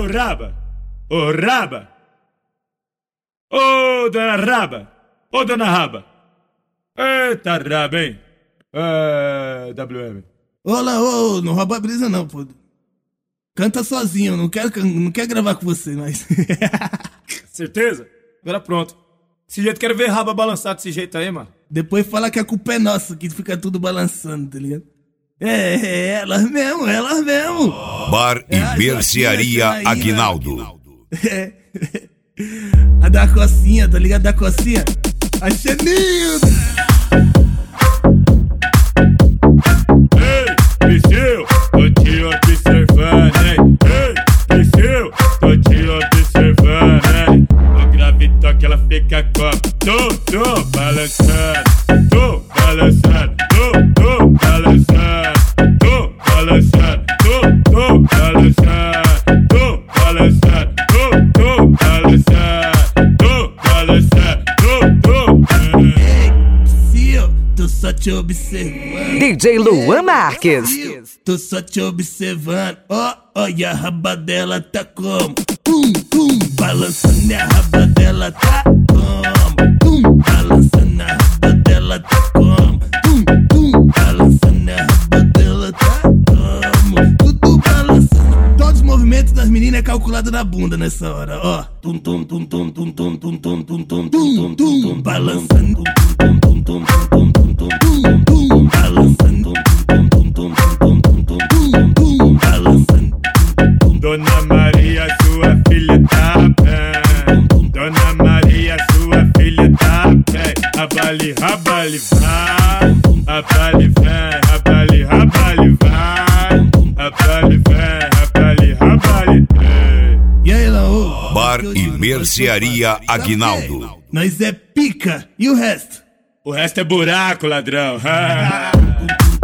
Ô raba, ô raba, ô dona raba, ô dona raba. Eita raba, hein? WM. Olá, ô, não rouba a brisa não, pô. Canta sozinho, não quero gravar com você, mas... Certeza? Agora pronto. Desse jeito, quero ver raba balançar desse jeito aí, mano. Depois fala que a culpa é nossa, que fica tudo balançando, tá ligado? Elas mesmo. Bar e Mercearia Aguinaldo. A da cocinha, tá ligado? Da cocinha. A Xenilda. Ei, Psyu, tô te observando, hein? Ei, Psyu, tô te observando, hein? O grave toque, ela fica como? Tô balançando, tô balançando, tô balançando, tô balançando, tô balançando, tô balançando, tô balançando, tô balançando, Ei, Psyu, tô só te observando. DJ Luan Marques. Tô só te observando. Ó, e a raba dela tá como? Balançando, a raba dela tá como? Balançando, a raba dela tá como? Balançando, a raba dela tá como? Tudo balançando. Todos os movimentos das meninas é calculado na bunda nessa hora, ó. Balançando, Dona Maria, sua filha tá bem. Dona Maria, sua filha tá bem. Abale, rabale, vai. Abale, vem, abale, rabale, vai. Abale, vem, abale, rabale. e aí, Laô? Bar e Mercearia Aguinaldo. Nós é pica, e o resto? O resto é buraco, ladrão.